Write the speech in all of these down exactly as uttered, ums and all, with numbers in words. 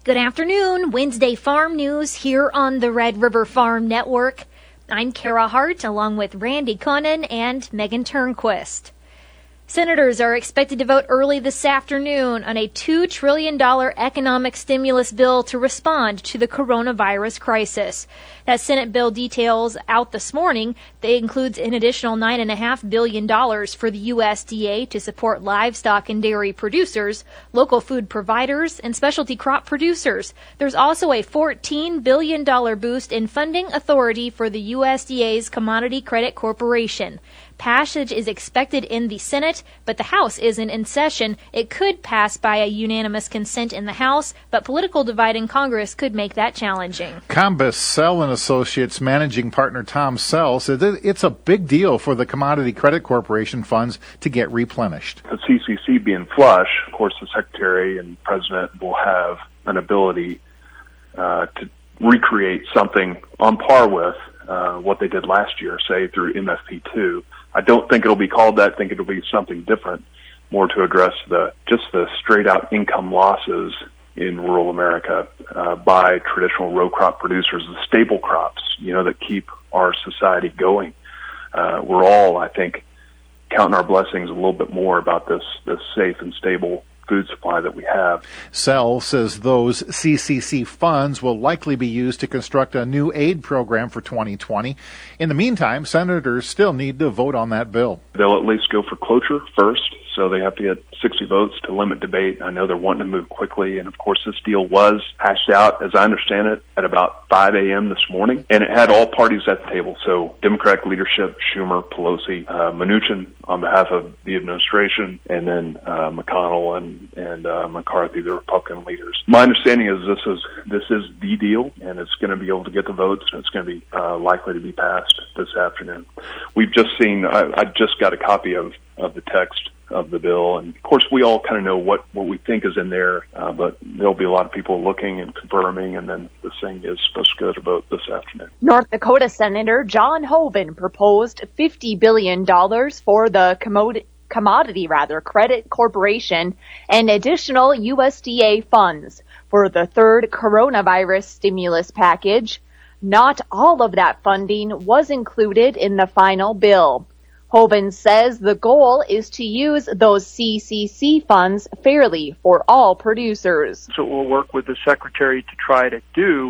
Good afternoon. Wednesday Farm News here on the Red River Farm Network. I'm Kara Hart along with Randy Connon and Megan Turnquist. Senators are expected to vote early this afternoon on a two trillion dollars economic stimulus bill to respond to the coronavirus crisis. That Senate bill details out this morning. It includes an additional nine point five billion dollars for the U S D A to support livestock and dairy producers, local food providers, and specialty crop producers. There's also a fourteen billion dollars boost in funding authority for the U S D A's Commodity Credit Corporation. Passage is expected in the Senate, but the House isn't in session. It could pass by a unanimous consent in the House, but political divide in Congress could make that challenging. Combis Sell and Associates managing partner Tom Sell said that it's a big deal for the Commodity Credit Corporation funds to get replenished. The C C C being flush, of course, the Secretary and President will have an ability uh, to recreate something on par with uh, what they did last year, say through M F P two. I don't think it'll be called that. I think it'll be something different, more to address the just the straight-out income losses in rural America uh, by traditional row crop producers, the staple crops, you know, that keep our society going. Uh, we're all, I think, counting our blessings a little bit more about this this safe and stable food supply that we have. Sell says those C C C funds will likely be used to construct a new aid program for twenty twenty. In the meantime, senators still need to vote on that bill. They'll at least go for cloture first, so they have to get sixty votes to limit debate. I know they're wanting to move quickly, and of course this deal was hashed out, as I understand it, at about five a.m. this morning, and it had all parties at the table. So Democratic leadership, Schumer, Pelosi, uh, Mnuchin on behalf of the administration, and then uh, McConnell and and uh, McCarthy, the Republican leaders. My understanding is this is this is the deal, and it's going to be able to get the votes, and it's going to be uh, likely to be passed this afternoon. We've just seen, I, I just got a copy of, of the text of the bill, and of course we all kind of know what, what we think is in there, uh, but there'll be a lot of people looking and confirming, and then this thing is supposed to go to vote this afternoon. North Dakota Senator John Hoeven proposed fifty billion dollars for the commodity commodity rather credit corporation and additional U S D A funds for the third coronavirus stimulus package. Not all of that funding was included in the final bill. Hoeven says the goal is to use those C C C funds fairly for all producers. So we'll work with the Secretary to try to do,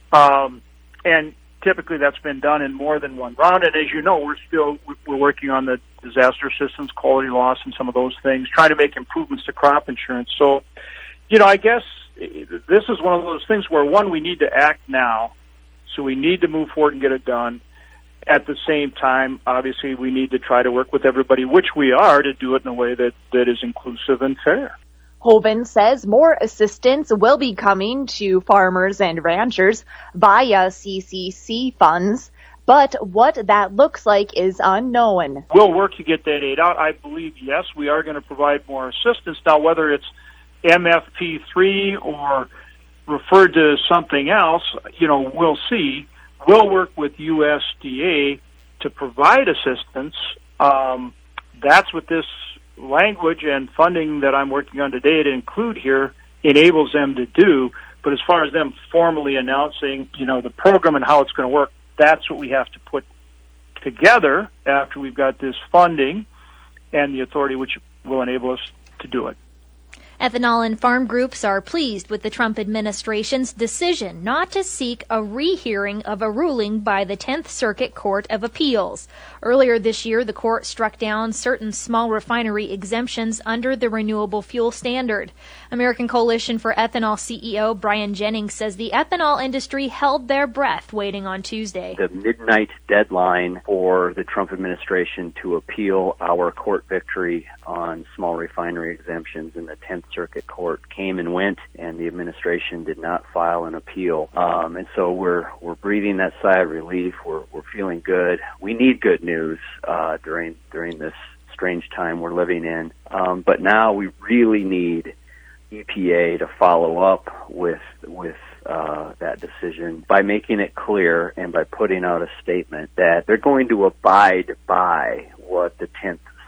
um, and typically that's been done in more than one round. And as you know, we're still we're working on the disaster assistance, quality loss, and some of those things, trying to make improvements to crop insurance. So, you know, I guess this is one of those things where, one, we need to act now, so we need to move forward and get it done. At the same time, obviously, we need to try to work with everybody, which we are, to do it in a way that, that is inclusive and fair. Hoeven says more assistance will be coming to farmers and ranchers via C C C funds, but what that looks like is unknown. We'll work to get that aid out. I believe, yes, we are going to provide more assistance. Now, whether it's M F P three or referred to something else, you know, we'll see. We'll work with U S D A to provide assistance. Um, that's what this language and funding that I'm working on today to include here enables them to do. But as far as them formally announcing, you know, the program and how it's going to work, that's what we have to put together after we've got this funding and the authority which will enable us to do it. Ethanol and farm groups are pleased with the Trump administration's decision not to seek a rehearing of a ruling by the tenth Circuit Court of Appeals. Earlier this year, the court struck down certain small refinery exemptions under the renewable fuel standard. American Coalition for Ethanol C E O Brian Jennings says the ethanol industry held their breath waiting on Tuesday. The midnight deadline for the Trump administration to appeal our court victory on small refinery exemptions in the tenth Circuit Court came and went, and the administration did not file an appeal. Um, and so we're we're breathing that sigh of relief. We're we're feeling good. We need good news uh, during during this strange time we're living in. Um, but now we really need E P A to follow up with with uh, that decision by making it clear and by putting out a statement that they're going to abide by what the tenth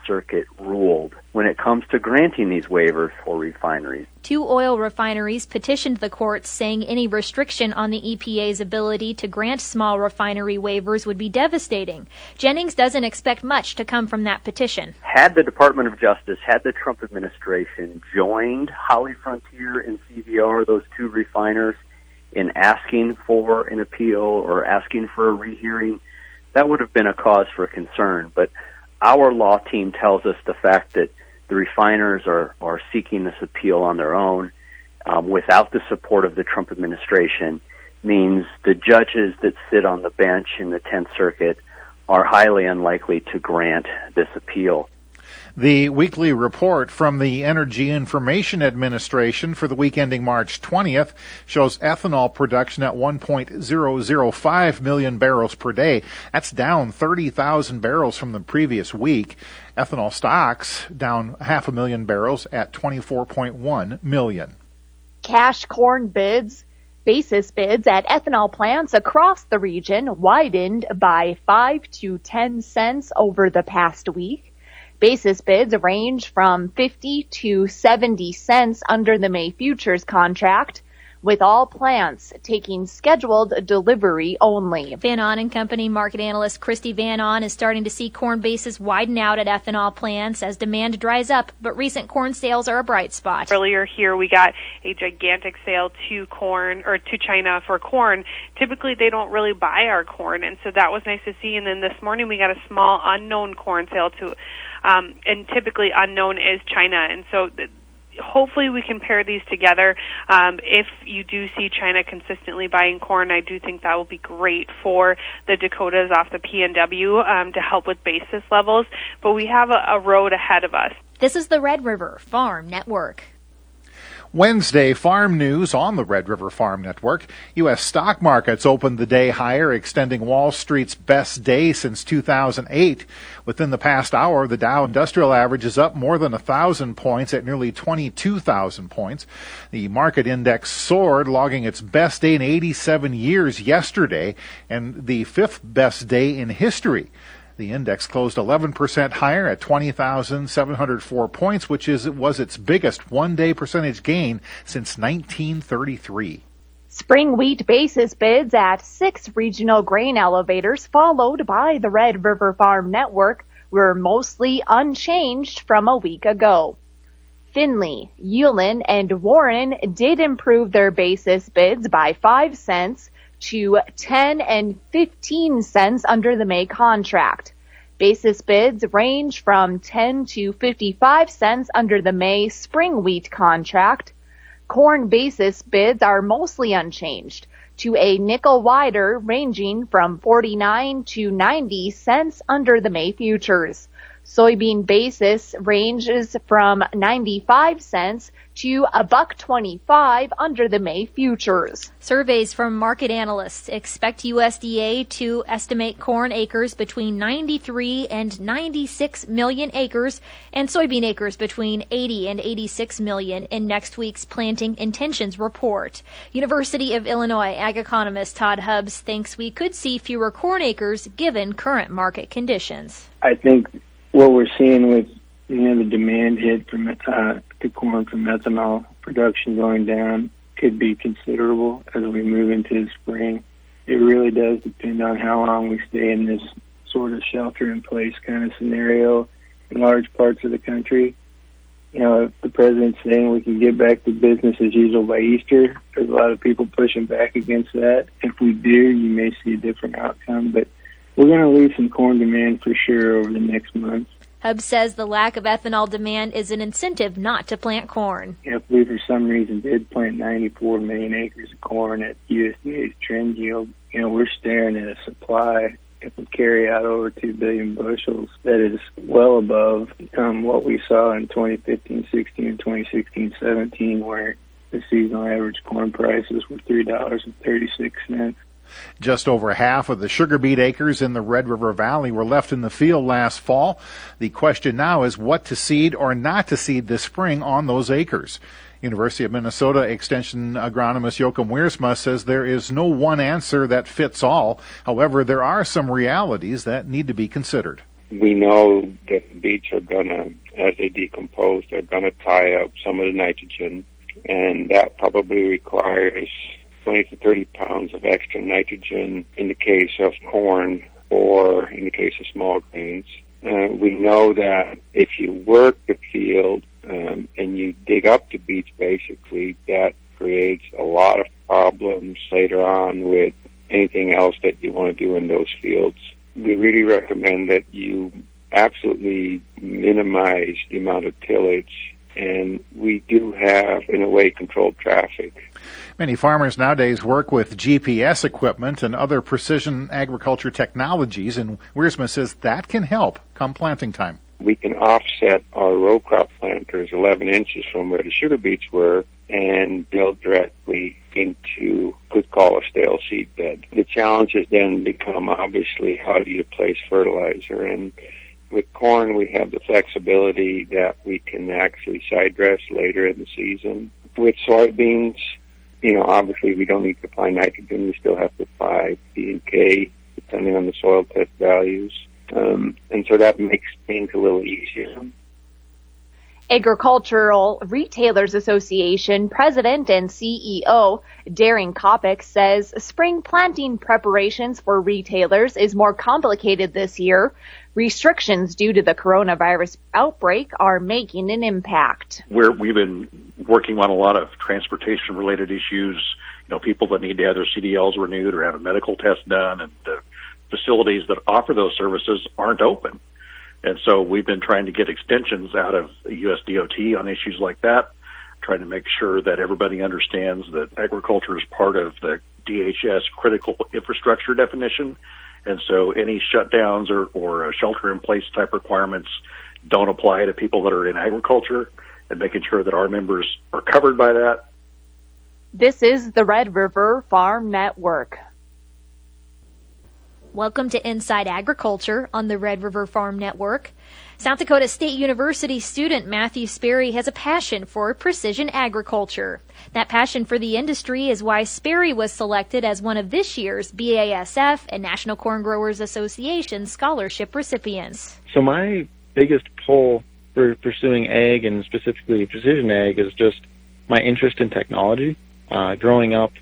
Circuit ruled when it comes to granting these waivers for refineries. Two oil refineries petitioned the courts, saying any restriction on the E P A's ability to grant small refinery waivers would be devastating. Jennings doesn't expect much to come from that petition. Had the Department of Justice, had the Trump administration joined HollyFrontier and C V R, those two refiners, in asking for an appeal or asking for a rehearing, that would have been a cause for concern. But our law team tells us the fact that the refiners are, are seeking this appeal on their own um, without the support of the Trump administration means the judges that sit on the bench in the tenth Circuit are highly unlikely to grant this appeal. The weekly report from the Energy Information Administration for the week ending March twentieth shows ethanol production at one point zero zero five million barrels per day. That's down thirty thousand barrels from the previous week. Ethanol stocks down half a million barrels at twenty-four point one million. Cash corn bids, basis bids at ethanol plants across the region widened by five to ten cents over the past week. Basis bids range from fifty to seventy cents under the May futures contract, with all plants taking scheduled delivery only. Van On and Company market analyst Christy Van On is starting to see corn bases widen out at ethanol plants as demand dries up, but recent corn sales are a bright spot. Earlier here we got a gigantic sale to corn or to China for corn. Typically they don't really buy our corn, and so that was nice to see. And then this morning we got a small unknown corn sale to um, and typically unknown is China, and so th- hopefully we can pair these together. Um, if you do see China consistently buying corn, I do think that will be great for the Dakotas off the P N W um, to help with basis levels. But we have a, a road ahead of us. This is the Red River Farm Network. Wednesday, farm news on the Red River Farm Network. U S stock markets opened the day higher, extending Wall Street's best day since two thousand eight. Within the past hour, the Dow Industrial Average is up more than one thousand points at nearly twenty-two thousand points. The market index soared, logging its best day in eighty-seven years yesterday and the fifth best day in history. The index closed eleven percent higher at twenty thousand seven hundred four points, which is was its biggest one-day percentage gain since nineteen thirty-three. Spring wheat basis bids at six regional grain elevators, followed by the Red River Farm Network, were mostly unchanged from a week ago. Findlay, Yulin, and Warren did improve their basis bids by five cents to ten and fifteen cents under the May contract. Basis bids range from ten to fifty-five cents under the May spring wheat contract. Corn basis bids are mostly unchanged to a nickel wider, ranging from forty-nine to ninety cents under the May futures. Soybean basis ranges from ninety-five cents to a buck twenty-five under the May futures. Surveys from market analysts expect U S D A to estimate corn acres between ninety-three and ninety-six million acres and soybean acres between eighty and eighty-six million in next week's planting intentions report. University of Illinois ag economist Todd Hubbs thinks we could see fewer corn acres given current market conditions. I think what we're seeing with, you know, the demand hit from uh, the corn from ethanol production going down could be considerable as we move into the spring. It really does depend on how long we stay in this sort of shelter-in-place kind of scenario in large parts of the country. You know, if the president's saying we can get back to business as usual by Easter, there's a lot of people pushing back against that. If we do, you may see a different outcome, but we're going to lose some corn demand for sure over the next month. Hubbs says the lack of ethanol demand is an incentive not to plant corn. If we, for some reason, did plant ninety-four million acres of corn at U S D A's trend yield, you know, we're staring at a supply, if we carry out over two billion bushels, that is well above um, what we saw in twenty fifteen sixteen and twenty sixteen seventeen, where the seasonal average corn prices were three dollars and thirty-six cents. Just over half of the sugar beet acres in the Red River Valley were left in the field last fall. The question now is what to seed or not to seed this spring on those acres. University of Minnesota Extension agronomist Joachim Wiersma says there is no one answer that fits all. However, there are some realities that need to be considered. we know that the beets are going to, as they decompose, they're going to tie up some of the nitrogen, and that probably requires twenty to thirty pounds of extra nitrogen in the case of corn or in the case of small grains. Uh, we know that if you work the field um, and you dig up the beets, basically, that creates a lot of problems later on with anything else that you want to do in those fields. We really recommend that you absolutely minimize the amount of tillage, and we do have, in a way, controlled traffic. Many farmers nowadays work with G P S equipment and other precision agriculture technologies, and Wiersma says that can help come planting time. We can offset our row crop planters eleven inches from where the sugar beets were and build directly into, could call a stale seed bed. The challenges then become, obviously, how do you place fertilizer? And with corn, we have the flexibility that we can actually side dress later in the season. With soybeans, you know, obviously we don't need to apply nitrogen. We still have to apply P and K, depending on the soil test values. Um, and so that makes things a little easier. Agricultural Retailers Association President and C E O Darren Kopic says spring planting preparations for retailers is more complicated this year. Restrictions due to the coronavirus outbreak are making an impact. We're, we've been working on a lot of transportation-related issues, you know, people that need to have their C D Ls renewed or have a medical test done, and the facilities that offer those services aren't open. And so we've been trying to get extensions out of the U S D O T on issues like that, trying to make sure that everybody understands that agriculture is part of the D H S critical infrastructure definition. And so any shutdowns or, or shelter-in-place type requirements don't apply to people that are in agriculture, and making sure that our members are covered by that. This is the Red River Farm Network. Welcome to Inside Agriculture on the Red River Farm Network. South Dakota State University student Matthew Sperry has a passion for precision agriculture. That passion for the industry is why Sperry was selected as one of this year's B A S F and National Corn Growers Association scholarship recipients. So my biggest pull for pursuing ag, and specifically precision ag, is just my interest in technology. Uh, growing up,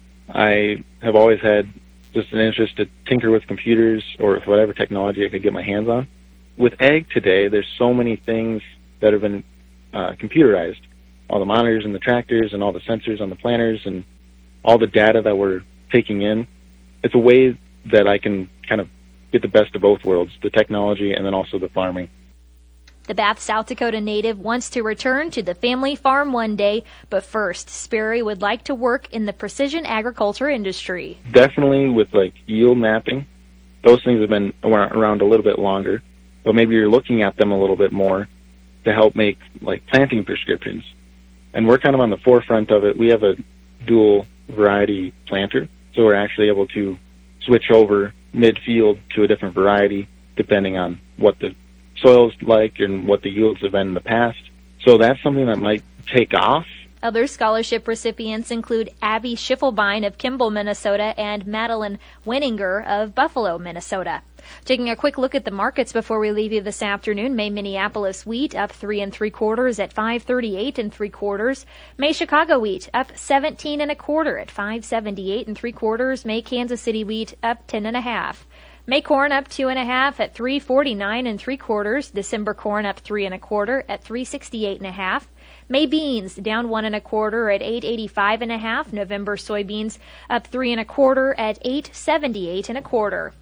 I have always had just an interest to tinker with computers or with whatever technology I could get my hands on. With ag today, there's so many things that have been uh, computerized. All the monitors and the tractors and all the sensors on the planters and all the data that we're taking in. It's a way that I can kind of get the best of both worlds, the technology and then also the farming. The Bath, South Dakota native wants to return to the family farm one day, but first, Sperry would like to work in the precision agriculture industry. Definitely with like yield mapping. Those things have been around a little bit longer, but maybe you're looking at them a little bit more to help make like planting prescriptions. And we're kind of on the forefront of it. We have a dual variety planter, so we're actually able to switch over mid-field to a different variety depending on what the soil's like and what the yields have been in the past. So that's something that might take off. Other scholarship recipients include Abby Schiffelbein of Kimball, Minnesota, and Madeline Wenninger of Buffalo, Minnesota. Taking a quick look at the markets before we leave you this afternoon. May Minneapolis wheat up three and three quarters at five thirty-eight and three quarters. May Chicago wheat up seventeen and a quarter at five seventy-eight and three quarters. May Kansas City wheat up ten and a half. May corn up two and a half at three forty-nine and three quarters. December corn up three and a quarter at three sixty-eight and a half. May beans down one and a quarter at eight eighty-five and a half. November soybeans up three and a quarter at eight seventy-eight and a quarter.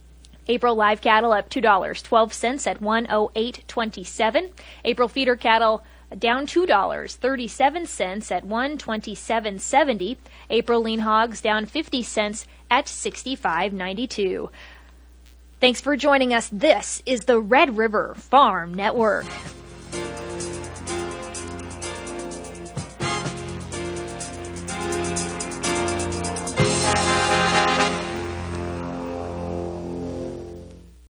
April live cattle up two dollars and twelve cents at one oh eight twenty-seven. April feeder cattle down two dollars and thirty-seven cents at one twenty-seven seventy. April lean hogs down fifty cents at sixty-five ninety-two. Thanks for joining us. This is the Red River Farm Network.